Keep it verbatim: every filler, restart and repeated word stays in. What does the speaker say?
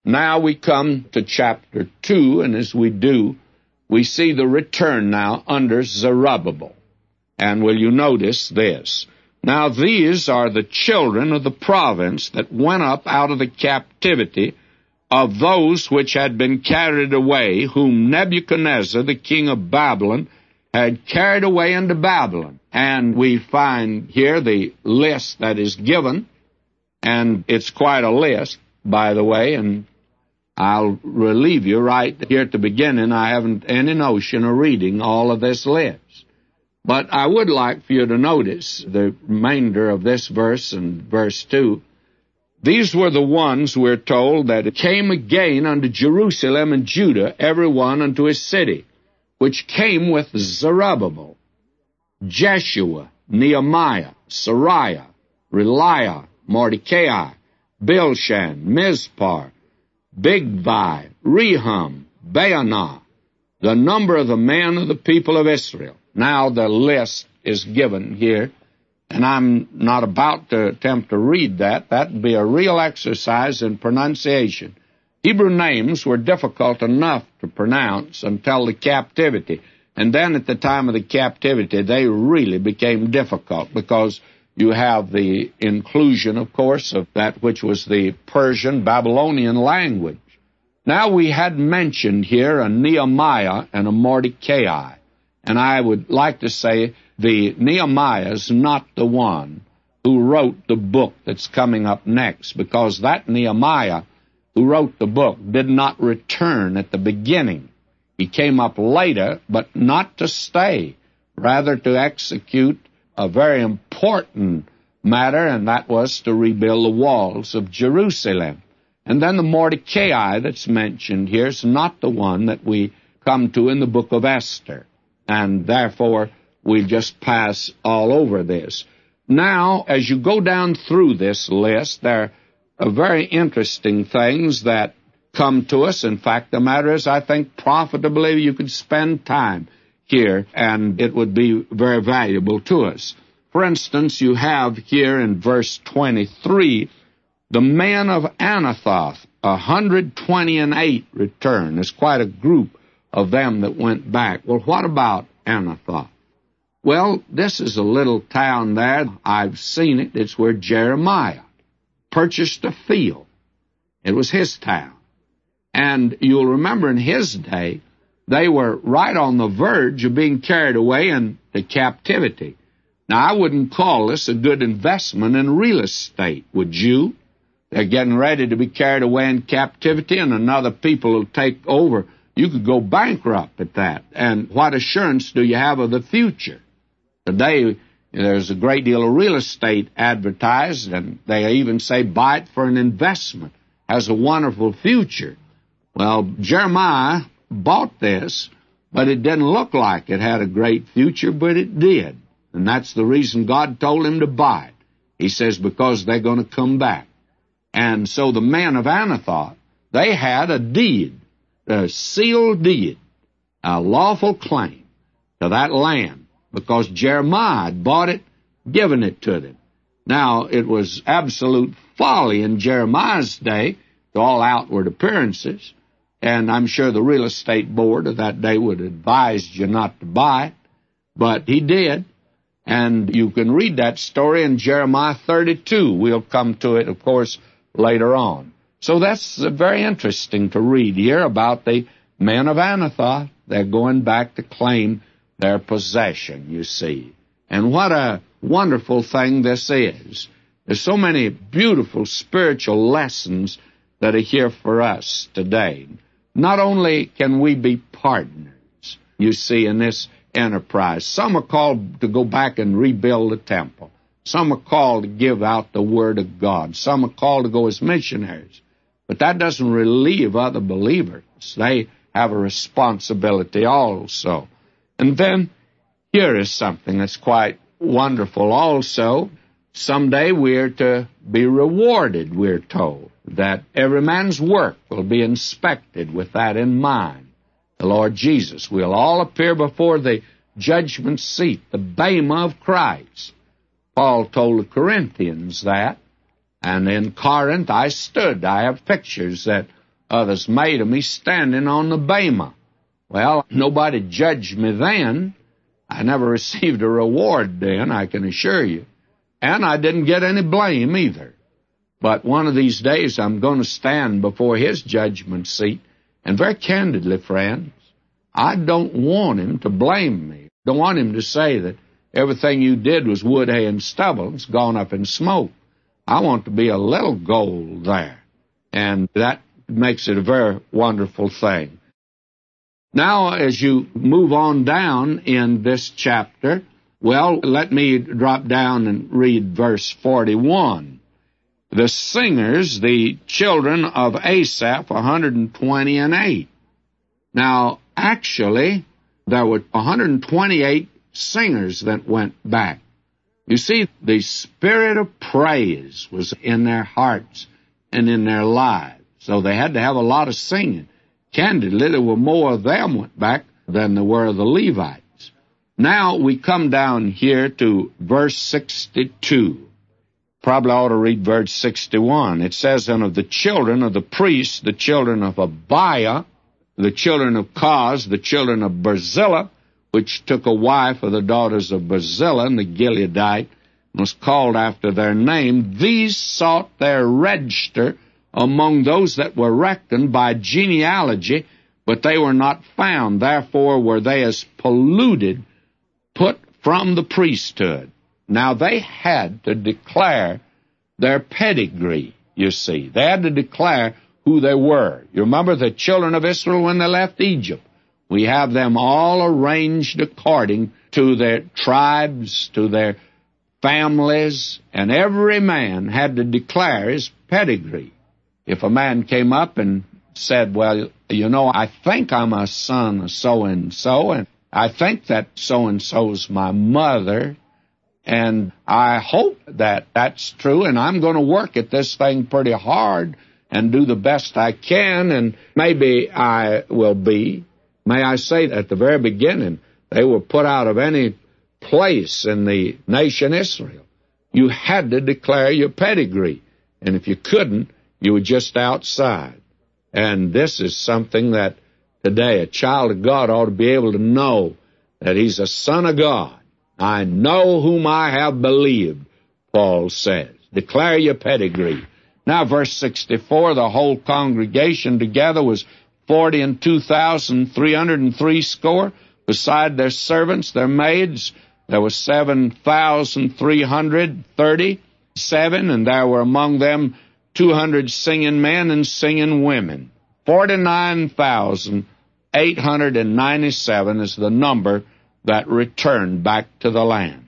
Now we come to chapter two, and as we do, we see the return now under Zerubbabel. And will you notice this? Now these are the children of the province that went up out of the captivity of those which had been carried away, whom Nebuchadnezzar, the king of Babylon, had carried away into Babylon. And we find here the list that is given, and it's quite a list, by the way, and I'll relieve you right here at the beginning. I haven't any notion of reading all of this list. But I would like for you to notice the remainder of this verse and verse two. These were the ones, we're told, that came again unto Jerusalem and Judah, every one unto his city, which came with Zerubbabel, Jeshua, Nehemiah, Sariah, Reliah, Mordecai, Bilshan, Mizpar, Bigvai, Rehum, Baanah, the number of the men of the people of Israel. Now the list is given here, and I'm not about to attempt to read that. That would be a real exercise in pronunciation. Hebrew names were difficult enough to pronounce until the captivity. And then at the time of the captivity, they really became difficult because you have the inclusion, of course, of that which was the Persian, Babylonian language. Now we had mentioned here a Nehemiah and a Mordecai. And I would like to say the Nehemiah is not the one who wrote the book that's coming up next, because that Nehemiah who wrote the book did not return at the beginning. He came up later, but not to stay, rather to execute a very important matter, and that was to rebuild the walls of Jerusalem. And then the Mordecai that's mentioned here is not the one that we come to in the book of Esther, and therefore we just pass all over this. Now, as you go down through this list, there are very interesting things that come to us. In fact, the matter is, I think profitably you could spend time here, and it would be very valuable to us. For instance, you have here in verse twenty-three, the men of Anathoth, one hundred twenty and eight return. There's quite a group of them that went back. Well, what about Anathoth? Well, this is a little town there. I've seen it. It's where Jeremiah purchased a field. It was his town. And you'll remember in his day, they were right on the verge of being carried away into captivity. Now, I wouldn't call this a good investment in real estate, would you? They're getting ready to be carried away in captivity, and another people will take over. You could go bankrupt at that. And what assurance do you have of the future? Today, there's a great deal of real estate advertised, and they even say buy it for an investment. Has a wonderful future. Well, Jeremiah bought this, but it didn't look like it had a great future, but it did. And that's the reason God told him to buy it. He says, because they're going to come back. And so the men of Anathoth, they had a deed, a sealed deed, a lawful claim to that land, because Jeremiah had bought it, given it to them. Now, it was absolute folly in Jeremiah's day, to all outward appearances, and I'm sure the real estate board of that day would advise you not to buy it, but he did. And you can read that story in Jeremiah thirty-two. We'll come to it, of course, later on. So that's very interesting to read here about the men of Anathoth. They're going back to claim their possession, you see. And what a wonderful thing this is. There's so many beautiful spiritual lessons that are here for us today. Not only can we be partners, you see, in this enterprise. Some are called to go back and rebuild the temple. Some are called to give out the Word of God. Some are called to go as missionaries. But that doesn't relieve other believers. They have a responsibility also. And then here is something that's quite wonderful also. Someday we're to be rewarded, we're told, that every man's work will be inspected with that in mind. The Lord Jesus. We'll all appear before the judgment seat, the bema of Christ. Paul told the Corinthians that. And in Corinth I stood. I have pictures that others made of me standing on the bema. Well, nobody judged me then. I never received a reward then, I can assure you. And I didn't get any blame either. But one of these days I'm going to stand before His judgment seat. And very candidly, friends, I don't want Him to blame me. I don't want Him to say that everything you did was wood, hay, and stubble. It's gone up in smoke. I want to be a little gold there. And that makes it a very wonderful thing. Now, as you move on down in this chapter, well, let me drop down and read verse forty-one. The singers, the children of Asaph, one hundred twenty and eight. Now, actually, there were one hundred twenty-eight singers that went back. You see, the spirit of praise was in their hearts and in their lives, so they had to have a lot of singing. Candidly, there were more of them went back than there were of the Levites. Now we come down here to verse sixty-two. Probably ought to read verse sixty-one. It says, And of the children of the priests, the children of Abiah, the children of Koz, the children of Barzillai, which took a wife of the daughters of Barzillai, and the Gileadite, and was called after their name, these sought their register among those that were reckoned by genealogy, but they were not found. Therefore were they as polluted, put from the priesthood. Now they had to declare their pedigree, you see. They had to declare who they were. You remember the children of Israel when they left Egypt? We have them all arranged according to their tribes, to their families, and every man had to declare his pedigree. If a man came up and said, well, you know, I think I'm a son of so-and-so, and I think that so-and-so's my mother, and I hope that that's true, and I'm going to work at this thing pretty hard and do the best I can, and maybe I will be. May I say that at the very beginning, they were put out of any place in the nation Israel. You had to declare your pedigree, and if you couldn't, you were just outside. And this is something that today a child of God ought to be able to know, that he's a son of God. I know whom I have believed, Paul says. Declare your pedigree. Now, verse sixty-four, the whole congregation together was forty and two thousand three hundred and three score. Beside their servants, their maids, there were seven thousand three hundred thirty-seven, and there were among them two hundred singing men and singing women. forty-nine thousand eight hundred ninety-seven is the number that returned back to the land.